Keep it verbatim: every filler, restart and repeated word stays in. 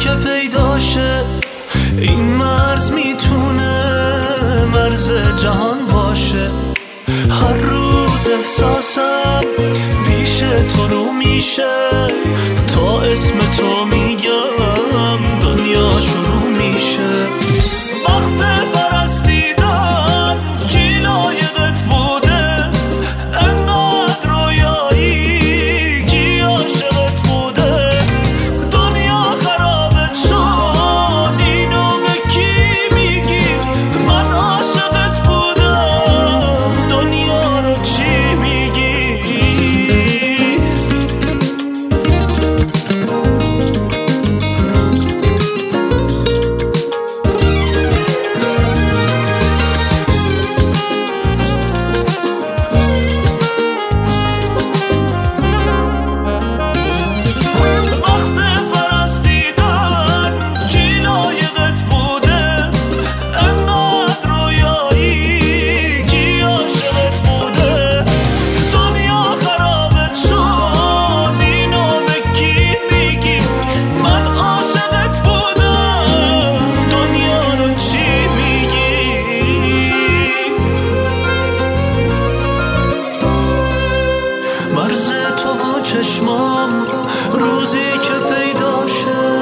که پیداشه. این مرز میتونه مرز جهان باشه. هر روز احساسم پیش تو رو میشه، تا اسم تو میگم دنیا شروع میشه. وقت پرستیدن کی لایقت بوده؟ انقدر رویایی کی عاشقت بوده؟ دنیا خرابت شد اینو به کی میگی؟ من عاشقت بودم دنیا رو چی میگی؟ مرز تو و چشمام روزی که پیدا شه